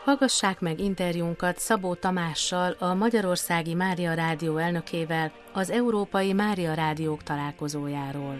Hallgassák meg interjúnkat Szabó Tamással, a Magyarországi Mária Rádió elnökével az Európai Mária Rádiók találkozójáról.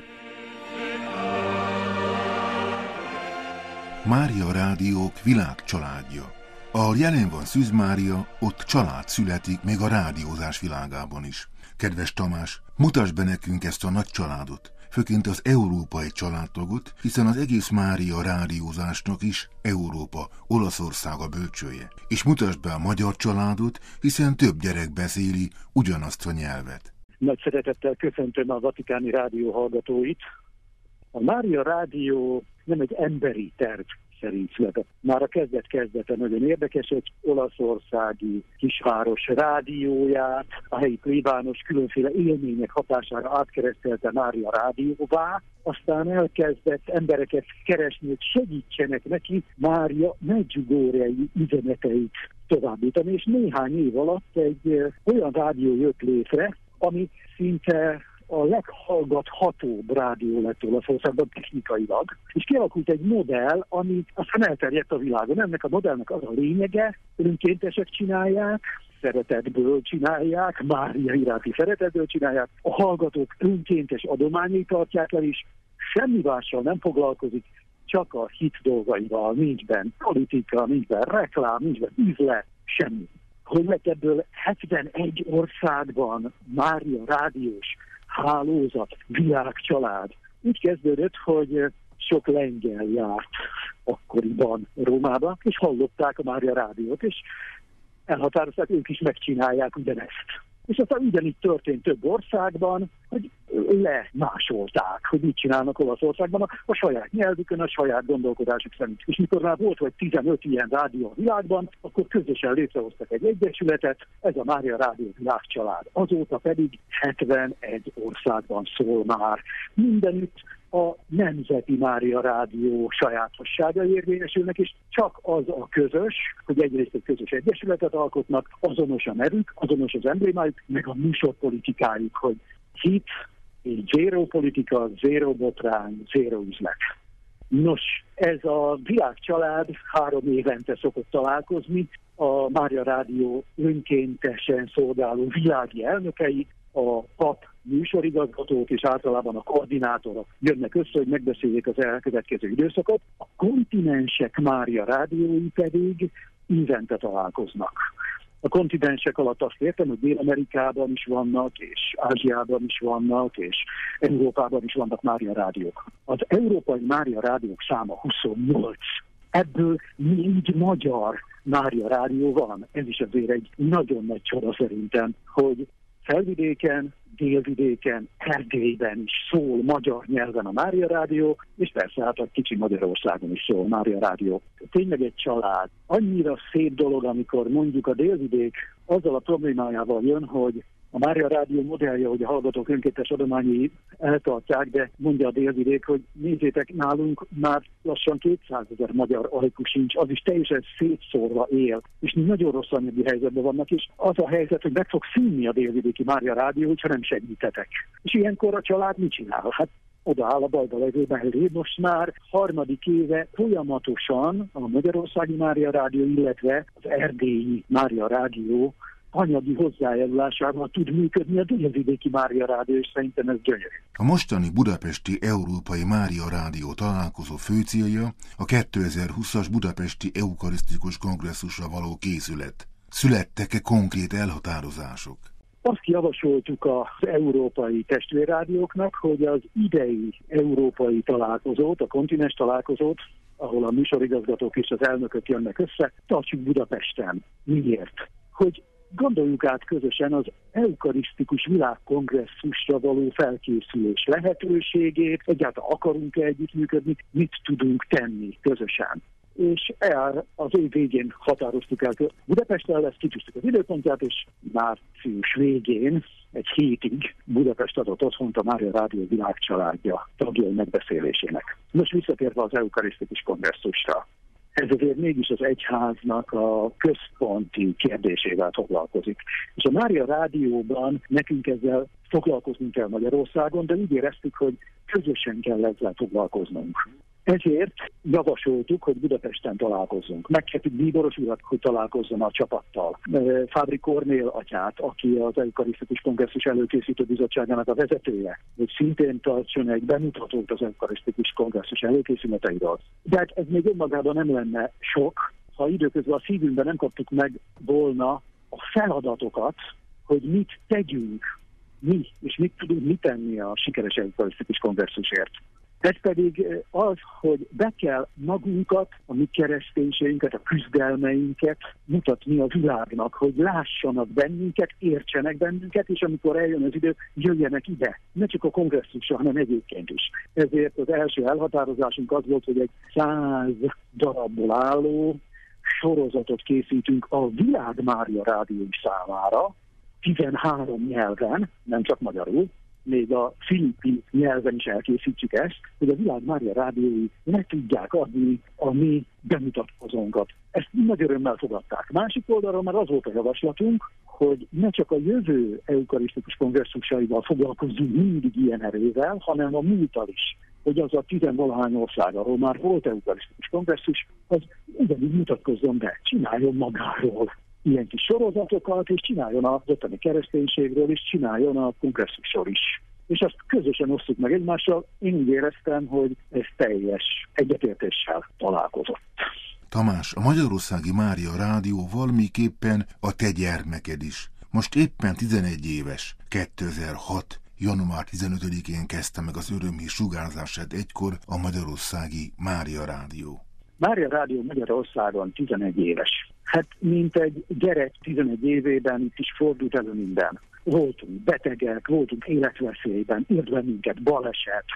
Mária Rádiók világcsaládja. Ahol jelen van Szűz Mária, ott család születik, még a rádiózás világában is. Kedves Tamás, mutasd be nekünk ezt a nagy családot, főként az európai családtagot, hiszen az egész Mária rádiózásnak is Európa, Olaszország a bölcsője. És mutasd be a magyar családot, hiszen több gyerek beszéli ugyanazt a nyelvet. Nagy szeretettel köszöntöm a Vatikáni Rádió hallgatóit. A Mária Rádió nem egy emberi terv szerint született. Már a kezdet-kezdete nagyon érdekes, egy olaszországi kisváros rádióját, a helyi plébános különféle élmények hatására átkeresztelte Mária Rádióvá, aztán elkezdett embereket keresni, hogy segítsenek neki Mária Medjugorjei üzeneteit továbbítani, és néhány év alatt egy olyan rádió jött létre, ami szinte a leghallgathatóbb rádió lett Olaszországban technikailag, és kialakult egy modell, ami aztán elterjedt a világon. Ennek a modellnek az a lényege, önkéntesek csinálják, szeretetből csinálják, Mária iránti szeretetből csinálják, a hallgatók önkéntes adományait tartják el, és semmi mással nem foglalkozik, csak a hit dolgaival, nincs benne politika, nincs benne reklám, nincs benne üzlet, semmi. Hogy lett ebből 71 országban Mária rádiós hálózat, világcsalád. Úgy kezdődött, hogy sok lengyel járt akkoriban Rómába, és hallották a Mária Rádiót, és elhatározták, ők is megcsinálják ugyanezt. És aztán ugyanígy történt több országban, hogy lemásolták, hogy mit csinálnak Olaszországban a saját nyelvükön, a saját gondolkodásuk szerint. És mikor már volt vagy 15 ilyen rádió a világban, akkor közösen létrehoztak egy egyesületet, ez a Mária Rádió világcsalád. Azóta pedig 71 országban szól már. Mindenütt a Nemzeti Mária Rádió sajátosságai érvényesülnek, és csak az a közös, hogy egyrészt egy közös egyesületet alkotnak, azonos a nevük, azonos az emblémájuk, meg a műsorpolitikájuk, hogy hit, zéró politika, zéró botrány, zéró üzlet. Nos, ez a világcsalád 3 évente szokott találkozni, a Mária Rádió önkéntesen szolgáló világi elnökei, a pap műsorigazgatók és általában a koordinátorok jönnek össze, hogy megbeszéljék az elkövetkező időszakot. A kontinensek Mária Rádiói pedig évente találkoznak. A kontinensek alatt azt értem, hogy Dél-Amerikában is vannak, és Ázsiában is vannak, és Európában is vannak Mária Rádiók. Az európai Mária Rádiók száma 28. Ebből 4 magyar Mária Rádió van. Ez is azért egy nagyon nagy csoda szerintem, hogy Felvidéken, Délvidéken, Erdélyben is szól magyar nyelven a Mária Rádió, és persze hát a kicsi Magyarországon is szól Mária Rádió. Tényleg egy család. Annyira szép dolog, amikor mondjuk a Délvidék azzal a problémájával jön, hogy a Mária Rádió modellje, hogy a hallgatók önkéntes adományai eltartják, de mondja a Délvidék, hogy nézzétek, nálunk már lassan 200 000 magyar ajkú sincs, az is teljesen szétszórva él, és nagyon rossz anyagi helyzetben vannak, és az a helyzet, hogy meg fog szűnni a Délvidéki Mária Rádió, hogyha nem segítetek. És ilyenkor a család mit csinál? Hát odaáll a bajba levő mellé. Most már 3. éve folyamatosan a Magyarországi Mária Rádió, illetve az Erdélyi Mária Rádió anyagi hozzájárulásával tud működni a Délvidéki Mária Rádió, és szerintem ez gyönyörű. A mostani budapesti Európai Mária Rádió találkozó főcélja a 2020-as budapesti eukarisztikus kongresszusra való készület. Születtek-e konkrét elhatározások? Azt javasoltuk az európai testvérrádióknak, hogy az idei európai találkozót, a kontinens találkozót, ahol a műsorigazgatók és az elnökök jönnek össze, tartsuk Budapesten. Miért? Hogy gondoljuk át közösen az eukarisztikus világkongresszusra való felkészülés lehetőségét, egyáltalán akarunk-e együttműködni, mit tudunk tenni közösen. És az év végén határoztuk el, hogy Budapesten lesz, kitűztük az időpontját, és március végén egy hétig Budapest adott otthont a Mária Rádió világcsaládja tagjai megbeszélésének. Most visszatérve az eukarisztikus kongresszusra. Ez azért mégis az egyháznak a központi kérdésével foglalkozik. És a Mária Rádióban nekünk ezzel foglalkoznunk kell Magyarországon, de úgy éreztük, hogy közösen kell ezzel foglalkoznunk. Ezért javasoltuk, hogy Budapesten találkozzunk. Megkértük Bíboros urat, hogy találkozzon a csapattal. Fábri Kornél atyát, aki az Eukarisztikus Kongresszus Előkészítő Bizottságának a vezetője, hogy szintén tartson egy bemutatót az Eukarisztikus Kongresszus előkészületeiről. De hát ez még önmagában nem lenne sok, ha időközben a szívünkben nem kaptuk meg volna a feladatokat, hogy mit tegyünk mi, és mit tudunk mi tenni a sikeres Eukarisztikus Kongresszusért. Ez pedig az, hogy be kell magunkat, a mi kereszténységünket, a küzdelmeinket mutatni a világnak, hogy lássanak bennünket, értsenek bennünket, és amikor eljön az idő, jöjjenek ide. Ne csak a kongresszusra, hanem egyébként is. Ezért az első elhatározásunk az volt, hogy egy 100 darabból álló sorozatot készítünk a Világ Mária Rádió számára, 13 nyelven, nem csak magyarul, még a filippin nyelven is elkészítjük ezt, hogy a Világ Mária Rádiói ne tudják adni a mi bemutatkozónkat. Ezt nagy örömmel fogadták. Másik oldalról már az volt a javaslatunk, hogy ne csak a jövő eukarisztikus kongresszusaival foglalkozzunk mindig ilyen erővel, hanem a múlttal is. Hogy az a 10-valahány ország, ahol már volt eukarisztikus kongresszus, az ugyanígy mutatkozzon be, csináljon magáról ilyen kis sorozatokat, és csináljon az ottani kereszténységről, és csináljon a kongresszusról is. És azt közösen osztjuk meg egymással. Én úgy éreztem, hogy ez teljes egyetértéssel találkozott. Tamás, a Magyarországi Mária Rádió valamiképpen a te gyermeked is. Most éppen 11 éves, 2006. január 15-én kezdte meg az örömhír sugárzását egykor a Magyarországi Mária Rádió. Mária Rádió Magyarországon 11 éves. Hát mint egy gyerek 11 évében itt is fordult elő minden. Voltunk betegek, voltunk életveszélyben, ért bennünket baleset,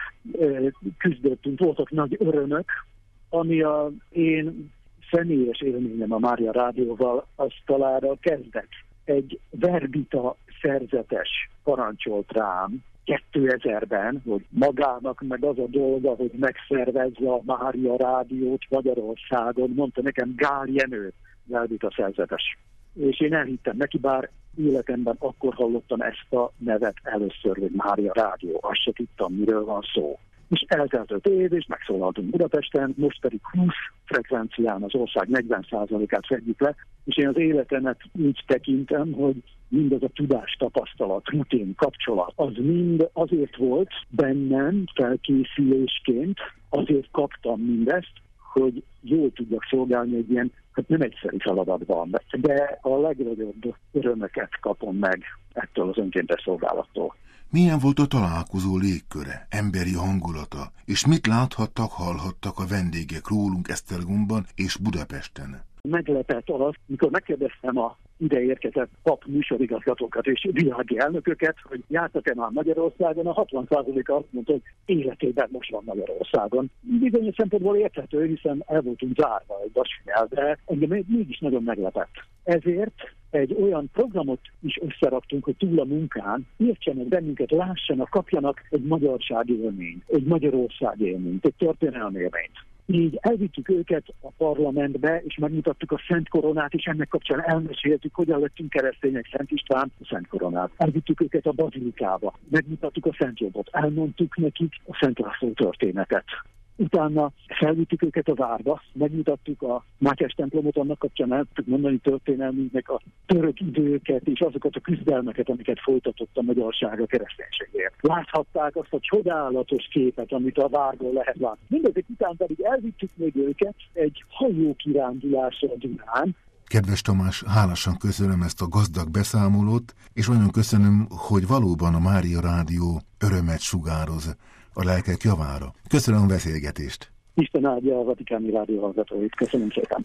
küzdöttünk, voltak nagy örömök, ami az én személyes élményem a Mária Rádióval, az talán a kezdet. Egy verbita szerzetes parancsolt rám 2000-ben, hogy magának meg az a dolga, hogy megszervezze a Mária Rádiót Magyarországon, mondta nekem Gál Jenő, verbita szerzetes. És én elhittem neki, bár életemben akkor hallottam ezt a nevet először, hogy Mária Rádió, azt se tudtam, miről van szó. És eltelt 5 év, és megszólaltunk Budapesten, most pedig 20 frekvencián az ország 40%-át fedjük le, és én az életemet úgy tekintem, hogy mindaz a tudás, tapasztalat, rutin, kapcsolat, az mind azért volt bennem felkészülésként, azért kaptam mindezt, hogy jól tudjak szolgálni egy ilyen, hát nem egyszerű feladatban, de a legnagyobb örömöket kapom meg ettől az önkéntes szolgálattól. Milyen volt a találkozó légköre, emberi hangulata, és mit láthattak, hallhattak a vendégek rólunk Esztergomban és Budapesten? Meglepett az, mikor megkérdeztem a ide érkezett pap műsorigazgatókat és világi elnököket, hogy jártak-e már Magyarországon, a 60%-a azt mondta, hogy életében most van Magyarországon. Bizonyos szempontból érthető, hiszen el voltunk zárva egy vasnyelvre, engem mégis nagyon meglepett. Ezért egy olyan programot is összeraktunk, hogy túl a munkán értsenek bennünket, lássanak, kapjanak egy magyarsági élményt, egy Magyarország élményt, egy történelmi élményt. Így elvittük őket a parlamentbe, és megmutattuk a Szent Koronát, és ennek kapcsán elmeséltük, hogyan lettünk keresztények, Szent István, a Szent Koronát. Elvittük őket a bazilikába, megmutattuk a Szent Jobbot, elmondtuk nekik a Szent László történetet. Utána felvittük őket a várba, megmutattuk a Mátyás templomot, annak kapcsán el tudtuk mondani történelmünknek a török időket és azokat a küzdelmeket, amiket folytatott a magyarság a kereszténységért. Láthatták azt a csodálatos képet, amit a várból lehet látni. Mindezek után pedig elvittük még őket egy hajókirándulásra a Dunán. Kedves Tamás, hálásan köszönöm ezt a gazdag beszámolót, és nagyon köszönöm, hogy valóban a Mária Rádió örömet sugároz a lelkek javára. Köszönöm a beszélgetést. Isten áldja a Vatikáni Rádió hallgatóit. Köszönöm szépen.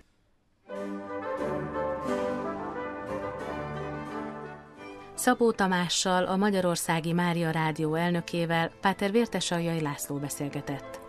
Szabó Tamással, a Magyarországi Mária Rádió elnökével Páter Vértesaljai László beszélgetett.